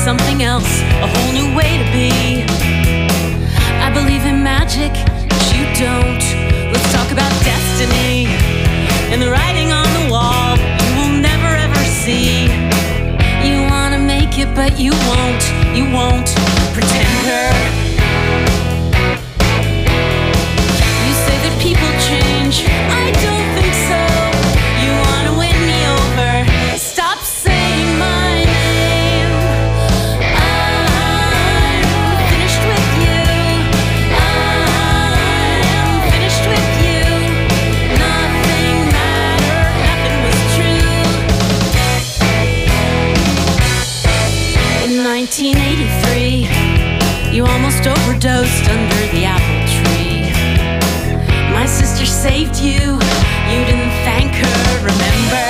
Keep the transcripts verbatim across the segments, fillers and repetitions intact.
something else, a whole new way to be. I believe in magic, but you don't. Let's talk about destiny and the writing on the wall you will never ever see. You wanna make it, but you won't, you won't. Pretender. You say that people change, I don't think so. You wanna win me over, stop saying my name. I'm finished with you. I'm finished with you. Nothing mattered, nothing was true. In nineteen eighty-three, you almost overdosed under the apple tree. My sister saved you, you didn't thank her, remember?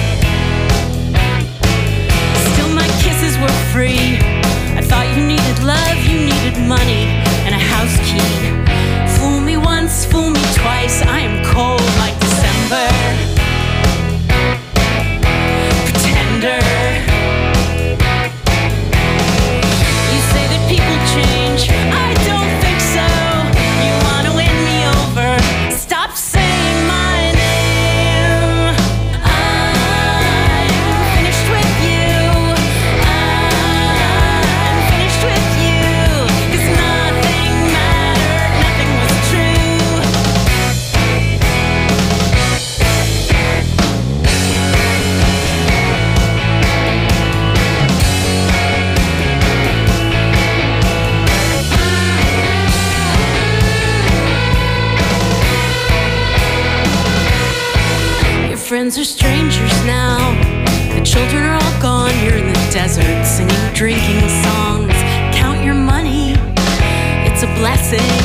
Still my kisses were free. I thought you needed love, you needed money, and a house key. Fool me once, fool me twice, I am cold like December. Pretender. You say that people change, I don't think so. You wanna win me over, stop saying my name. I'm finished with you. I'm finished with you. 'Cause nothing mattered, nothing was true. Your friends are strangers now. The children are all gone. You're in the desert singing, drinking songs. Count your money, it's a blessing.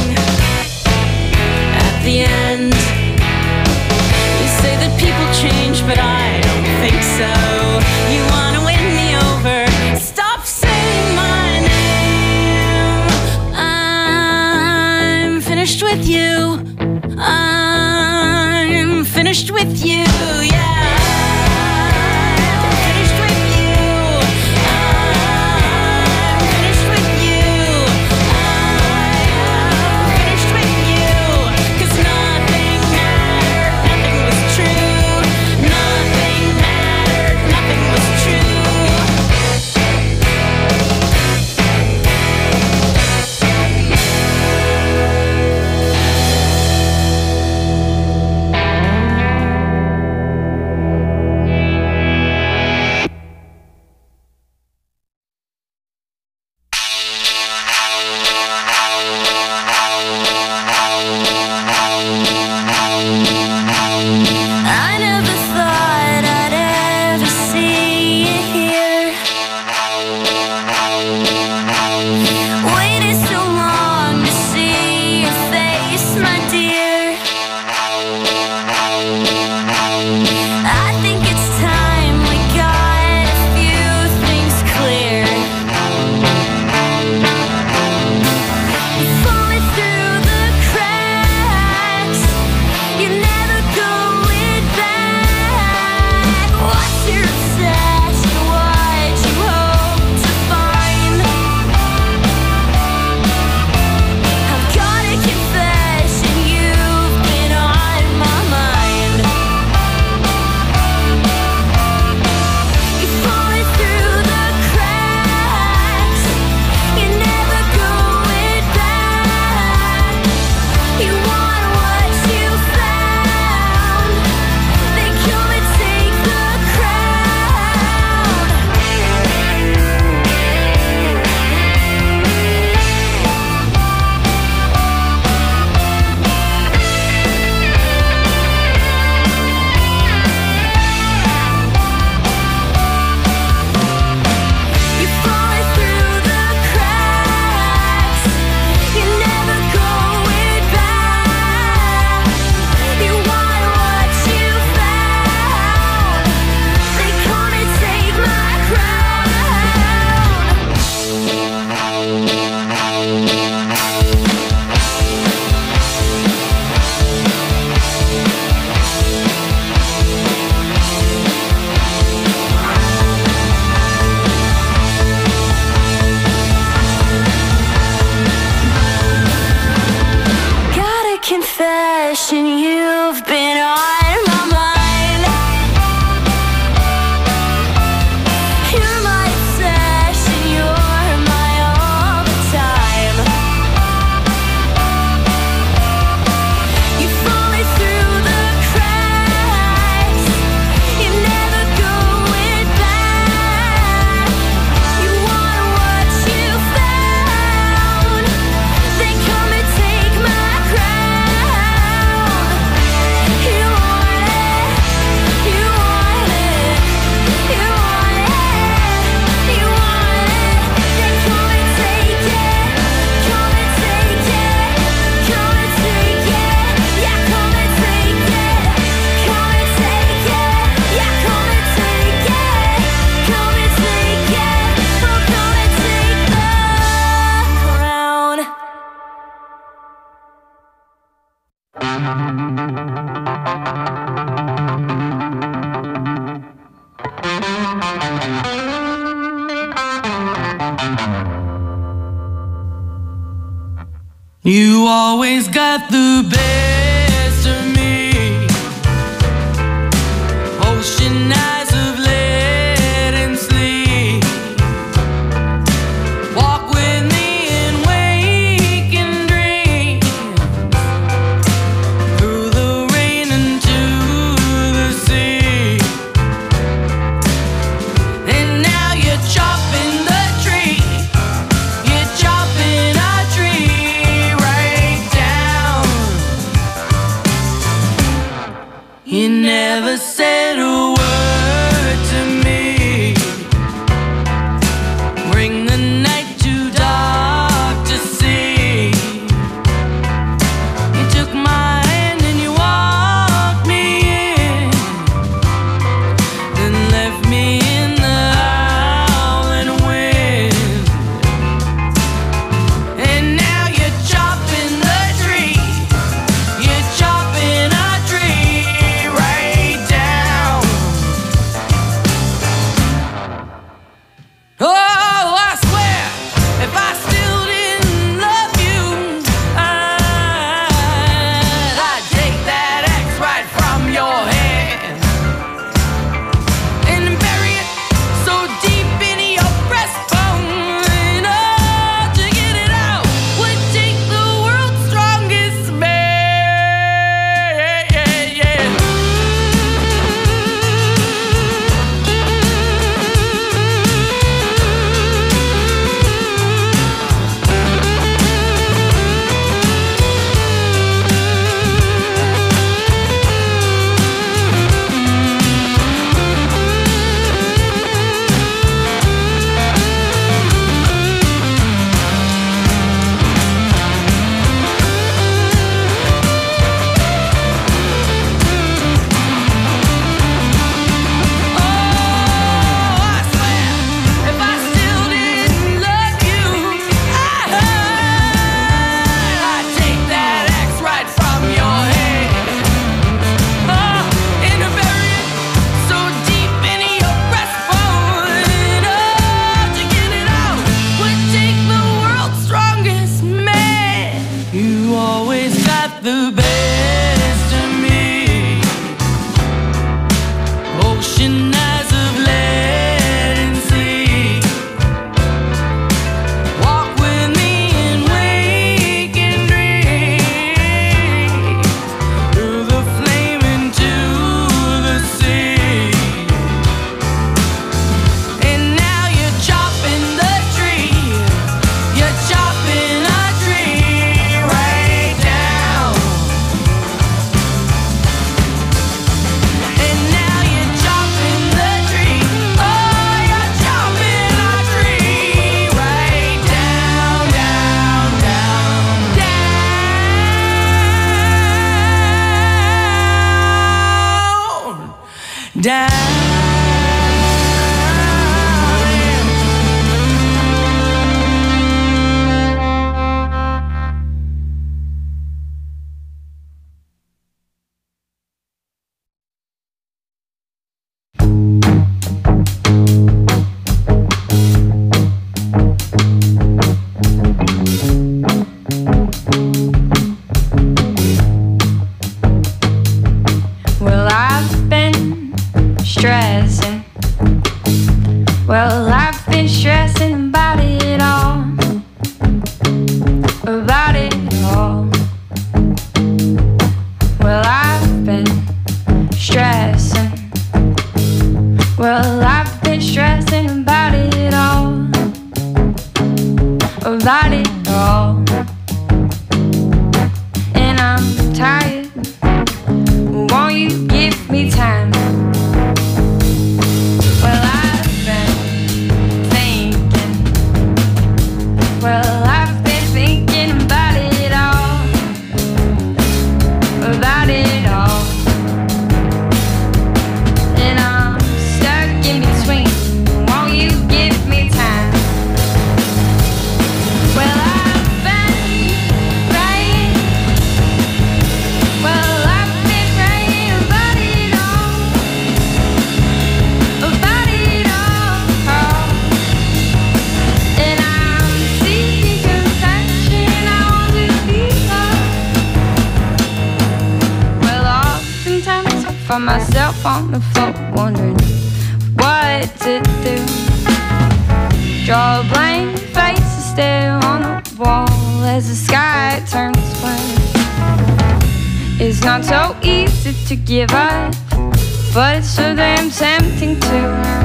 At the end, you say that people change, but I don't think so. You wanna win me over, stop saying my name. I'm finished with you. I'm finished with you, yeah. I'm finished with you. I'm finished with you. I'm always got the best of me. Ocean eyes of lead and sleep. Walk with me and wake and dream. Through the rain into the sea. And now you're chopping the tree. You're chopping a tree right down. You never said a word to me. Bring the night too dark to see. You took my hand and you walked me in, then left me in the howling wind. And now you're chopping the tree. You're chopping a tree right down. Oh, I swear, if I still didn't love you, I'd, I'd take that axe right from your hand and bury it so deep into your breastbone. Oh, to get it out would take the world's strongest man. Yeah, yeah, yeah. The best of me. Ocean eyes of lead and sleep. Walk with me and wake and dream. Through the flame into the sea. And now you're chopping the tree. You're chopping a tree right down. And now you're chopping the tree. Oh, you're chopping a tree right down, down, down, down, down. Well, I've been stressing. Well, I've been stressing about it all. About it all. Well, I've been stressing. Well, I've been stressing about it all. About it all. And I'm tired. Won't you give me time? Well, I've been thinking. Well, I've been thinking about it all. About it all. And I'm stuck in between. Won't you give me time? Well, I've been find myself on the floor wondering what to do. Draw a blank face and stare on the wall as the sky turns black. It's not so easy to give up, but it's so damn tempting to.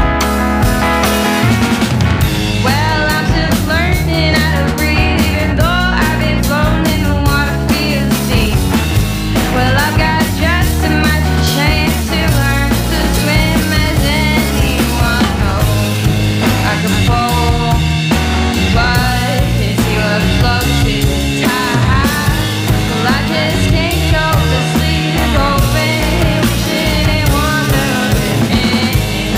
Well, I'm still learning how to breathe, even though I've been floating in the water, feel deep. Well, I've got just as much chance to learn to swim as anyone knows. I can pull, but it's your floats is high. Well, I just can't go to sleep, hoping, wishing and wondering.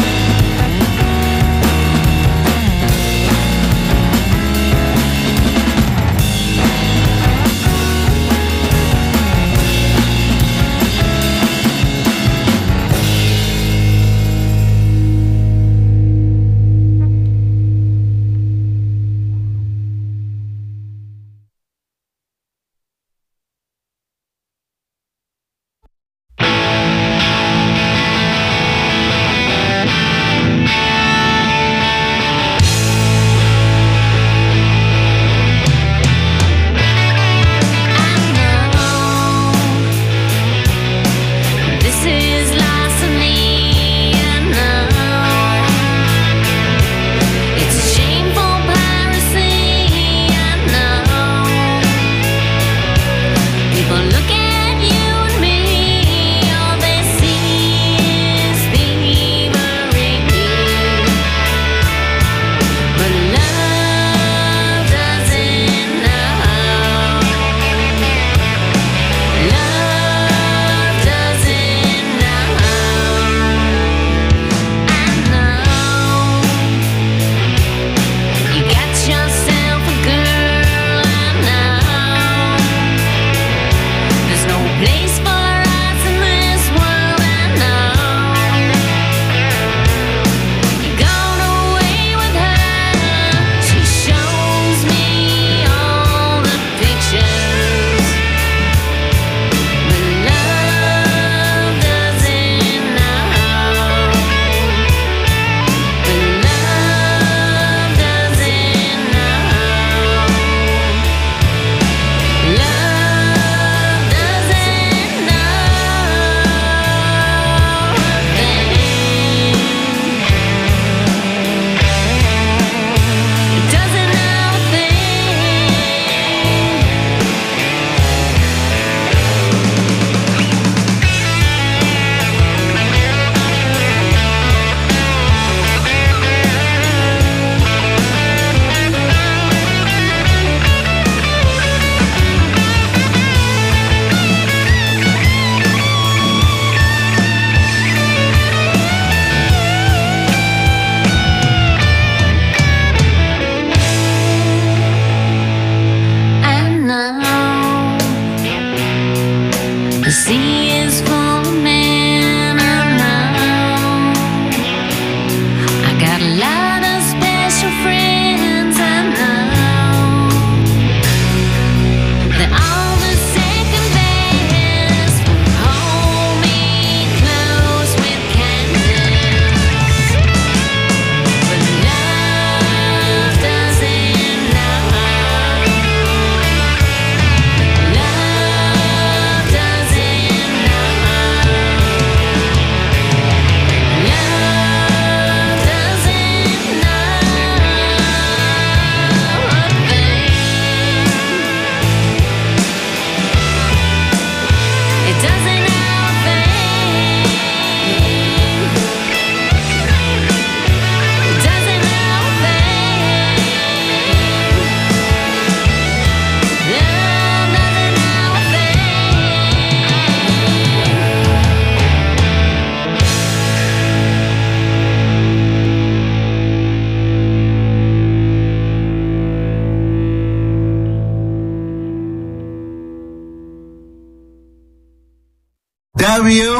W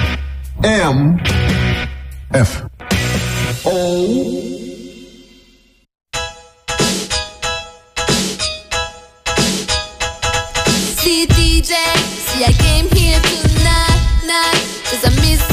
M F O See D J, see I came here tonight, night, cause I miss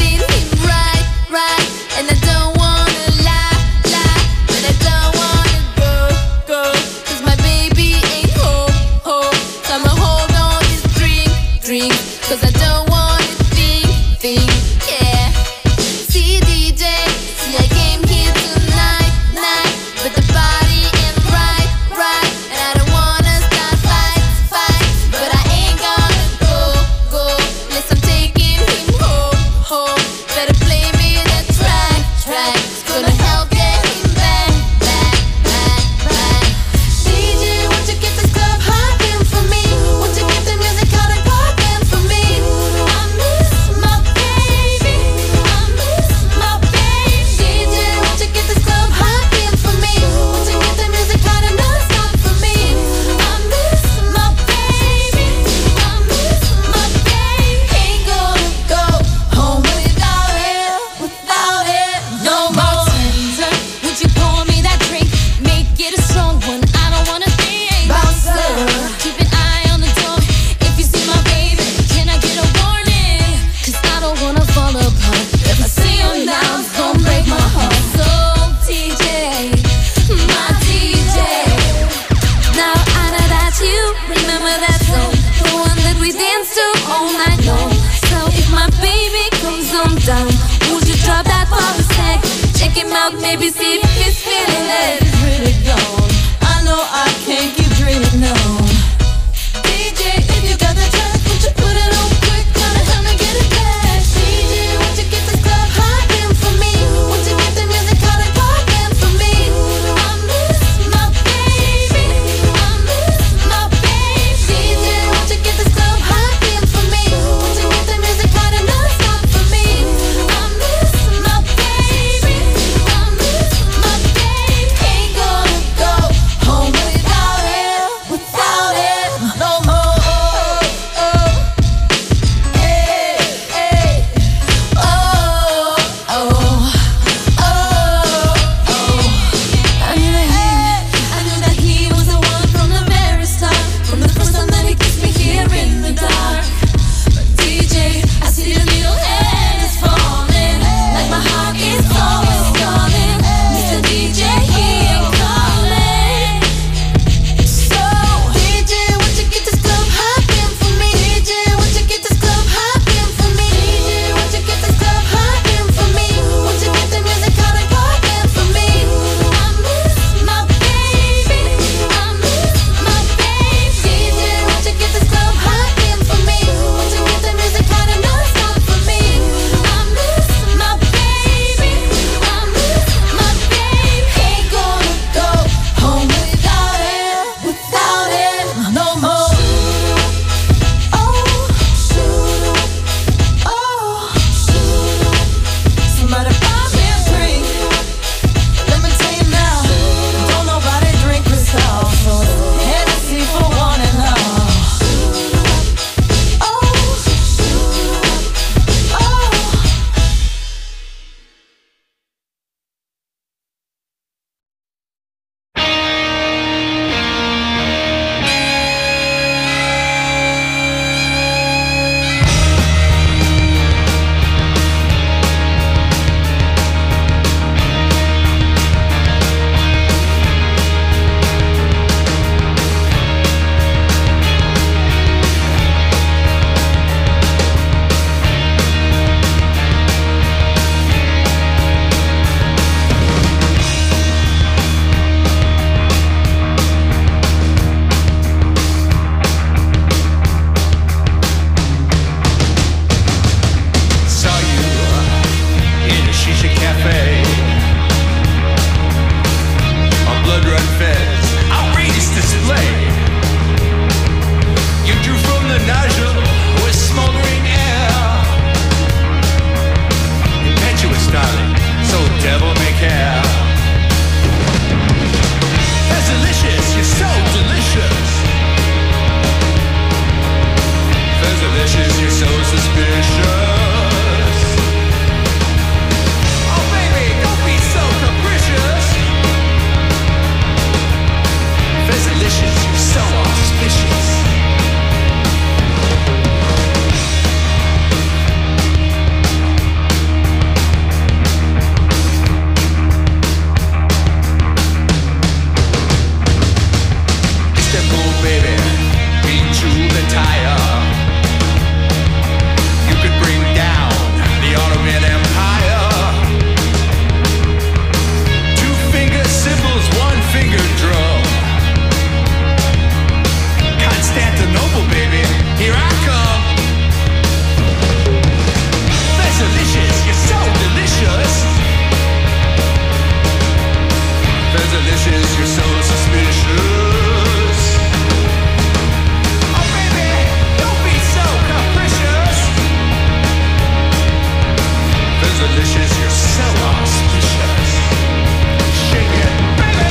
Maybe see if he's feeling that it's really gone. I know I can't keep dreaming, no. D J, if you got that track, won't you put it on quick? Gonna help me get it back. D J, won't you get this club hopping for me? Won't you get the music hot and popping for me? I miss my baby, I miss my baby. D J, won't you get this club hopping for me? Won't you get the music hot and non-stop for me? I miss my baby, I miss my baby. Ain't gonna go home without it, without it no more. Oh, oh. Hey, hey. Oh, oh, oh, oh. I knew that he, I knew that he was the one from the very start, from the first time that he kissed me here in the dark. But D J, I see the needle and it's falling, like my heart is always stalling. Mister D J, he ain't calling. So D J, won't you get this club hopping for me? D J, won't you get this club hopping for me? D J, won't you get this club hopping for me? Won't you get the music hot and popping for me? I miss my baby, I miss my baby. D J, won't you get this club hopping for me? Won't you get the music hot and non-stop for me? I miss my baby, I miss my baby. Ain't gonna go home without it, without it no more. Oh, oh, somebody buy me a drink. Let me tell you now, don't nobody drink Cristal, so Hennessy for one and all. Oh, oh. Saw you in a shisha cafe. A blood run fez, outrageous display. You drew from the nozzle with smoldering air. Impetuous, darling, so devil may care. That's delicious, you're so delicious. That's delicious, you're so suspicious. Oh baby, don't be so capricious. That's delicious, you're so auspicious. Istanbul, baby, beat you the tire. You could bring down the Ottoman Empire. Two finger cymbals, one finger drum. Constantinople, baby, here I come. That's delicious, you're so delicious. That's delicious, you're so suspicious. Oh baby, don't be so capricious. That's delicious, you're so auspicious. Shake it, baby.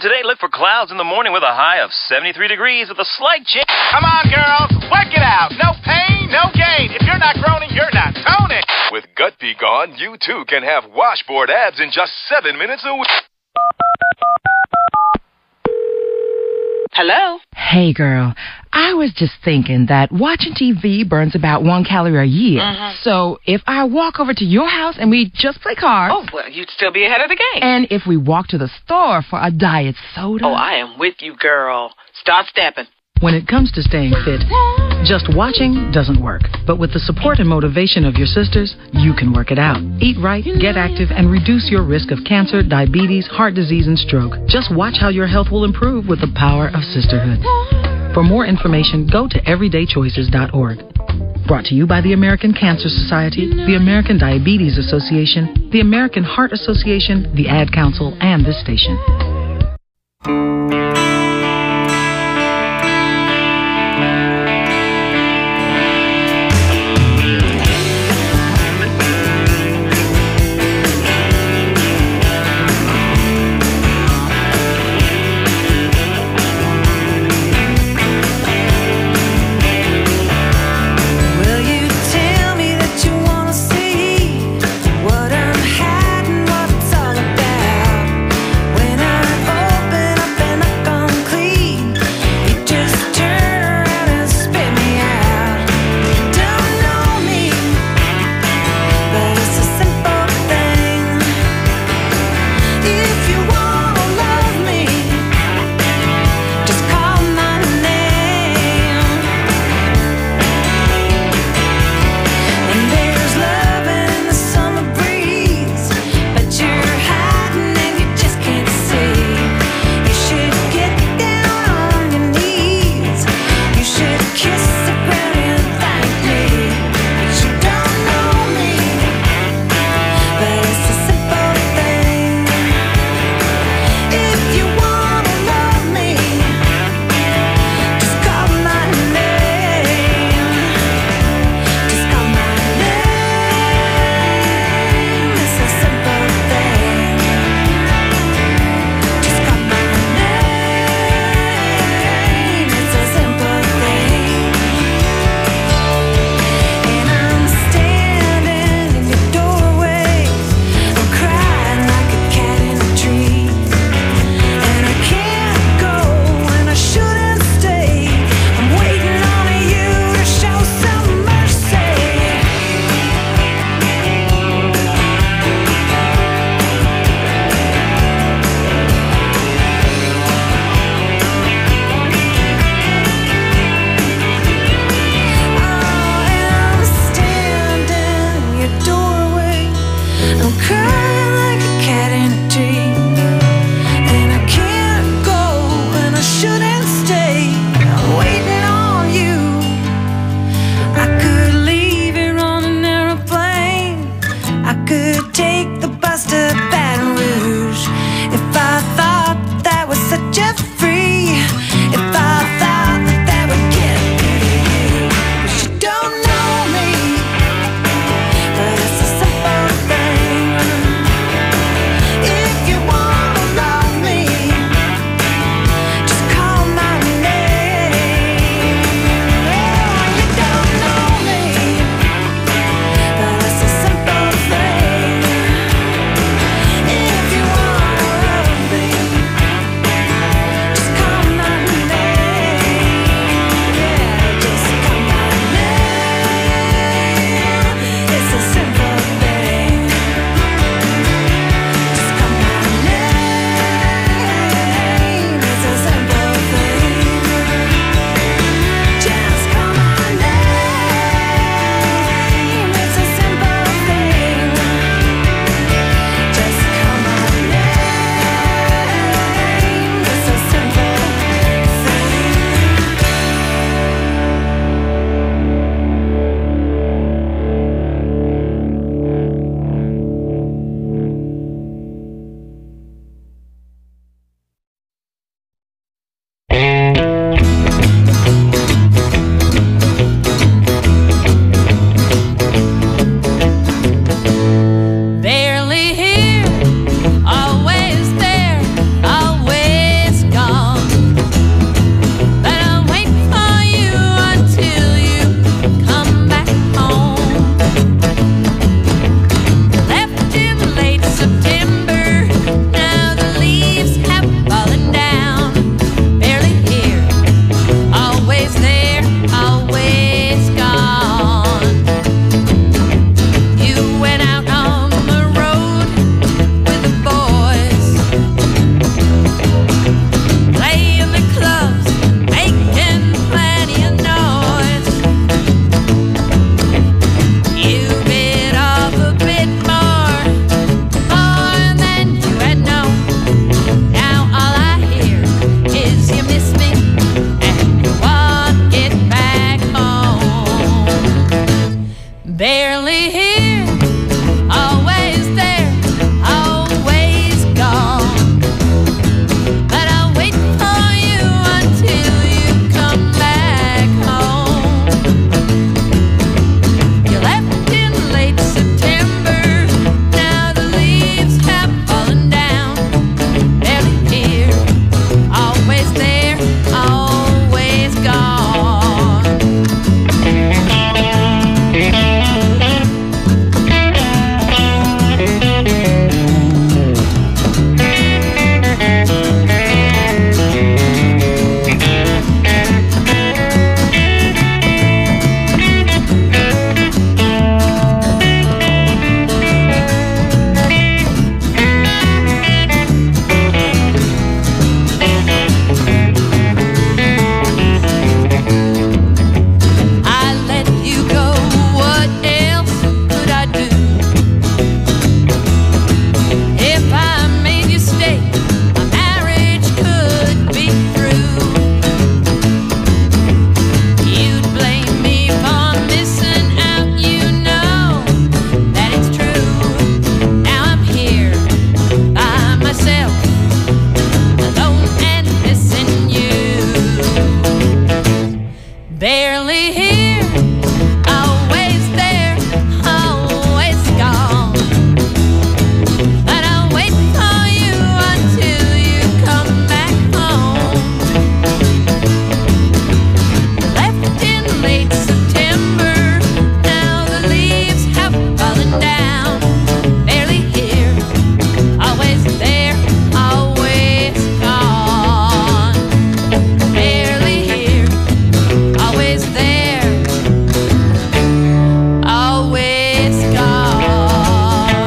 today, look for clouds in the morning with a high of seventy-three degrees with a slight chance. Come on, girls, work it out. No pain, no gain. If you're not groaning, you're not toning. With Gut Be Gone, you too can have washboard abs in just seven minutes a week. Hello? Hey, girl. I was just thinking that watching T V burns about one calorie a year. Mm-hmm. So if I walk over to your house and we just play cards... Oh, well, you'd still be ahead of the game. And if we walk to the store for a diet soda... Oh, I am with you, girl. Start stepping. When it comes to staying fit, just watching doesn't work. But with the support and motivation of your sisters, you can work it out. Eat right, get active, and reduce your risk of cancer, diabetes, heart disease, and stroke. Just watch how your health will improve with the power of sisterhood. For more information, go to everyday choices dot org. Brought to you by the American Cancer Society, the American Diabetes Association, the American Heart Association, the Ad Council, and this station. What I'm hiding, what it's all about. When I open up and I barely here, always there, always gone. And I'll wait for you until you come back home. Left in late September, now the leaves have fallen down. Barely here, always there, always gone. Barely here, always there, always gone.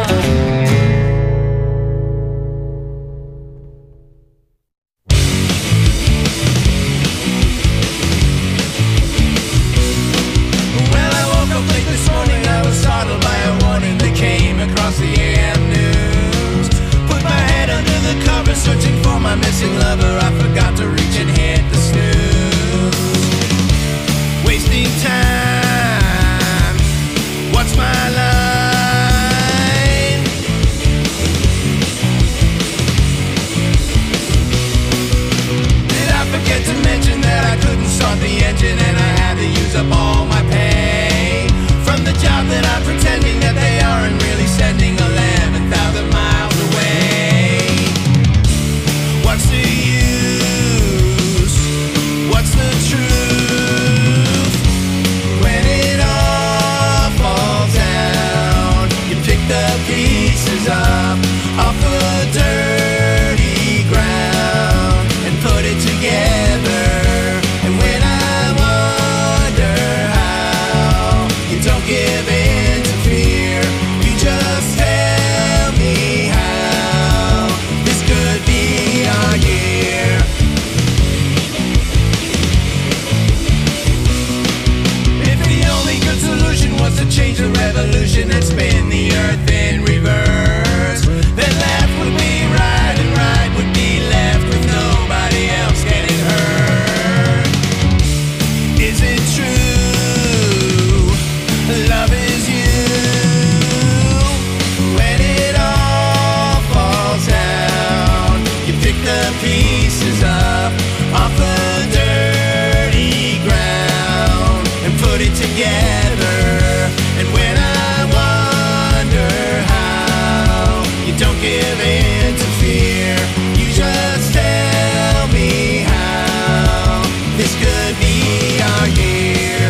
Well, I woke up late this morning, I was startled by a warning that came across the A M news. Put my head under the covers, searching for my missing lover. I forgot to reach and hit the snooze. Wasting time, what's my line? Did I forget to mention that I couldn't start the engine and I had to use up all my pay from the job that I'm pretending that they aren't really sending eleven thousand miles away? What's the use? What's the truth? When it all falls down, you pick the pieces up off the dirty ground and put it together. And when I wonder how you don't give in to fear, you just tell me how this could be our year. If the only good solution was to change the revolution and spin the earth in reverse, then left would be right and right would be left with nobody else getting hurt. Is it true? Love is you. When it all falls down, you pick the pieces up off the dirty ground and put it together. And when I wonder how you don't give in to fear, you just tell me how this could be our year.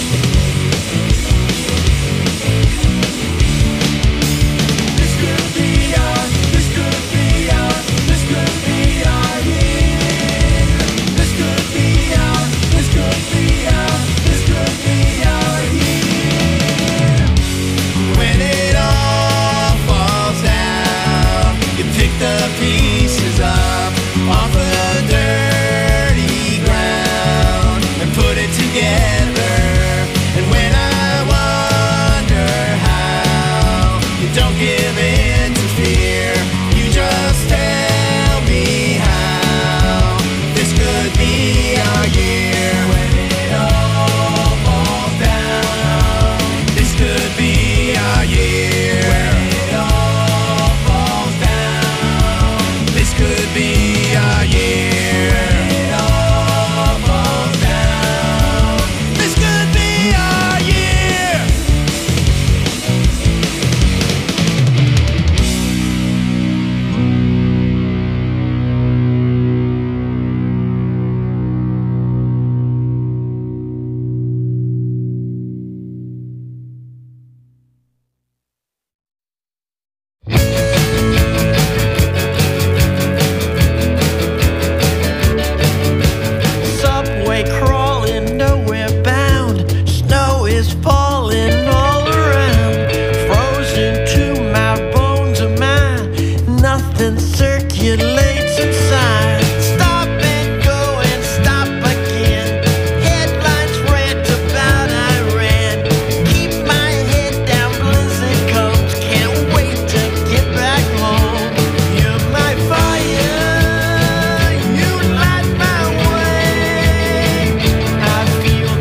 This could be our, this could be our, this could be our year. This could be our, this could be our, this could be our year. When it all falls down, you pick the pieces up off the dirty ground and put it together. And when I wonder how you don't give in to fear, you just tell me how this could be our year. When it all falls down, this could be our year. When it all falls down, this could be our year. When it all falls down, this could be our year. Subway crawling, nowhere bound. Snow is falling all around. Frozen to my bones of mine. Nothing circulates inside. Stop and go and stop again. Headlines rant about Iran. Keep my head down, blizzard comes. Can't wait to get back home. You're my fire, you light my way. I feel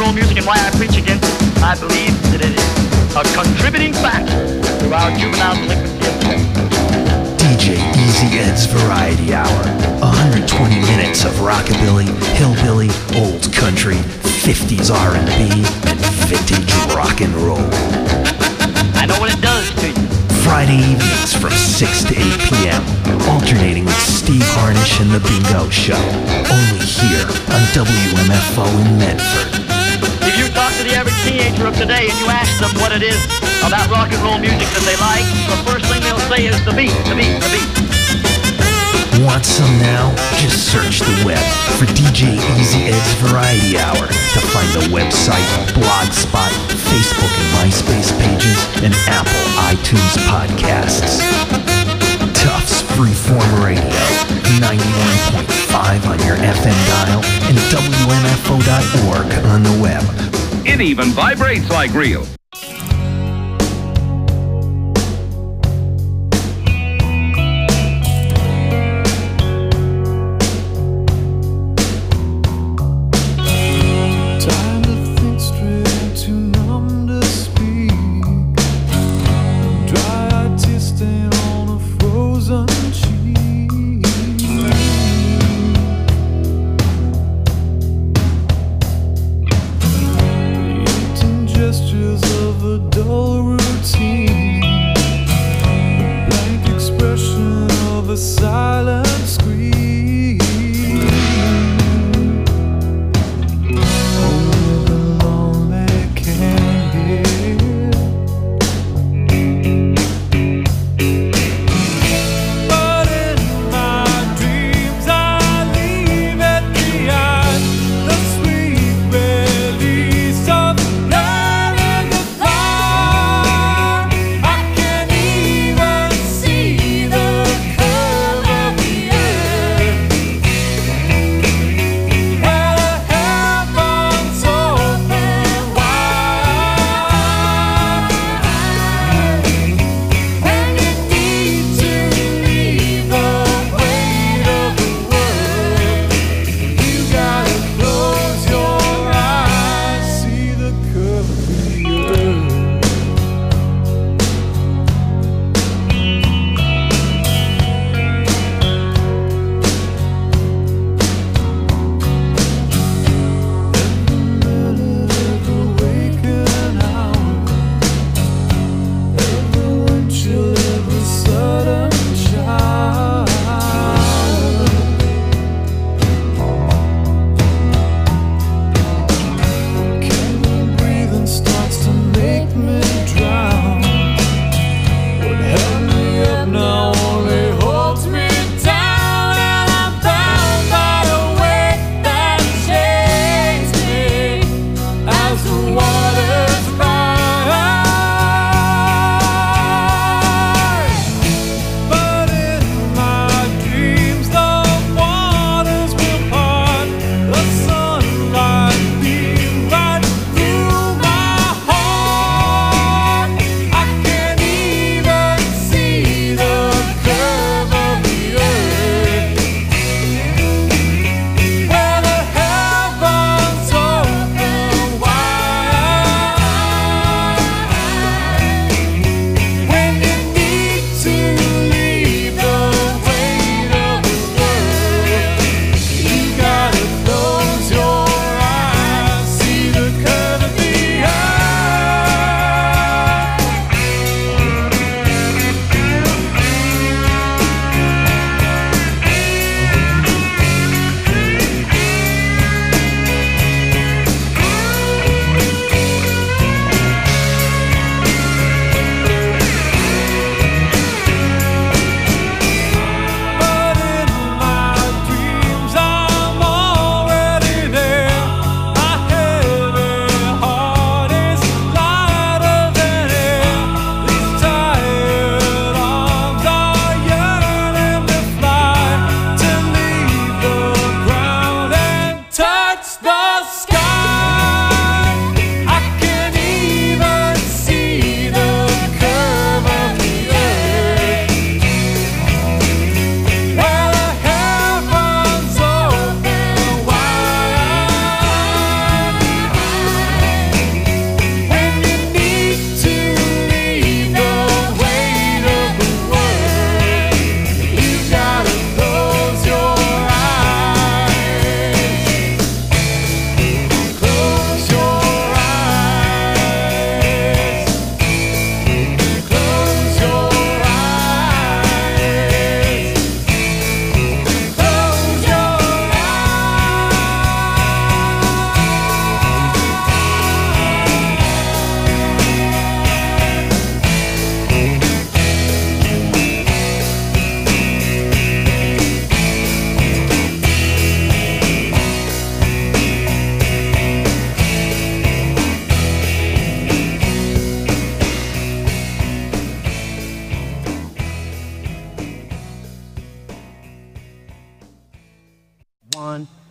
roll music and why I preach against it. I believe that it is a contributing factor to our juvenile delinquency epidemic. D J Easy Ed's Variety Hour. one hundred twenty minutes of rockabilly, hillbilly, old country, fifties R and B, and vintage rock and roll. I know what it does to you. Friday evenings from six to eight p.m. Alternating with Steve Harnish and The Bingo Show. Only here on W M F O in Medford. If you talk to the average teenager of today and you ask them what it is about rock and roll music that they like, the first thing they'll say is the beat, the beat, the beat. Want some now? Just search the web for D J Easy Ed's Variety Hour to find the website, Blogspot, Facebook and MySpace pages, and Apple iTunes podcasts. Tufts Freeform Radio, ninety-one point five on your F M dial, and W M F O dot org on the web. It even vibrates like real. Gestures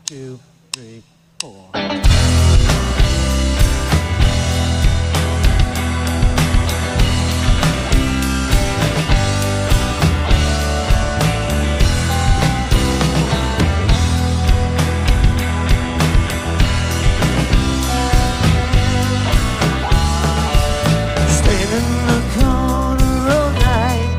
two, three, four. Standing in the corner all night,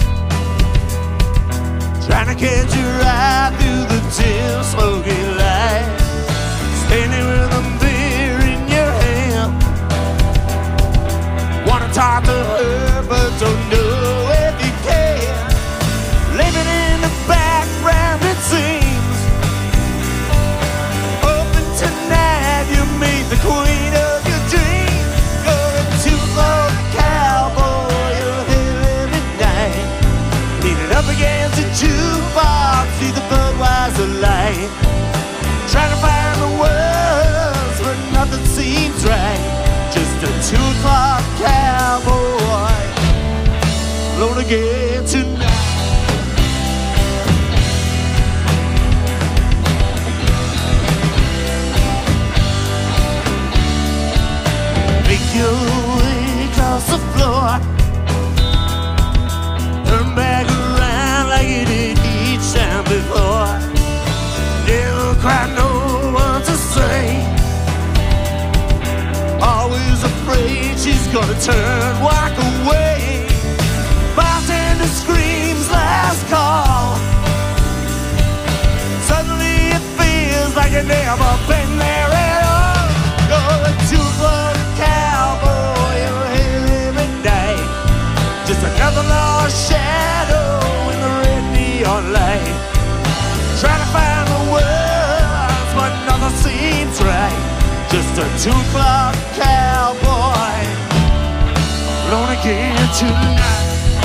trying to catch your eye through the dim smoky light. Standing with a beer in your hand, wanna talk to her but don't know if you can. Living in the background it seems, hoping tonight you meet the queen of your dreams. Going to the cowboy, you're here every night, leaning up against a jukebox, see the Budweiser light, trying to find the words but nothing seems right. Just a two o'clock cowboy, alone again tonight. Make your way across the floor, turn back around like you did each time before. Never quite know what to say, always afraid she's gonna turn, walk away. Bartender screams last call, suddenly it feels like you've never been there at all. You're a two-club cowboy, you're here every night, just another lost shadow in the red neon light, trying to find the words but nothing seems right. Just a two o'clock cowboy, alone again tonight.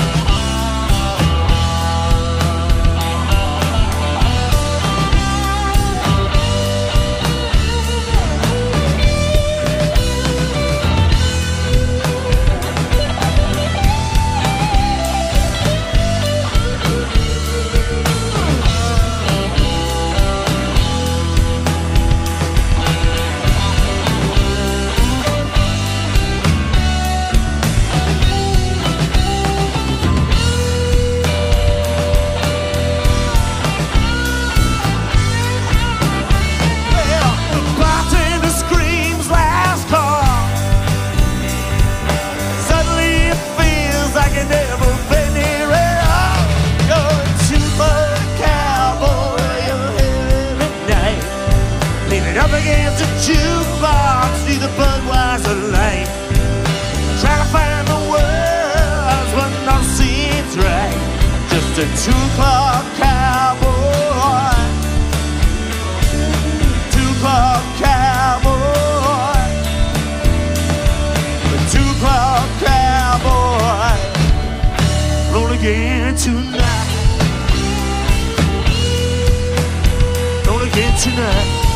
Up against a jukebox, see the Budweiser light, trying to find the words but nothing seems right. Just a two o'clock cowboy, two o'clock cowboy, a two o'clock cowboy, roll again tonight, roll again tonight.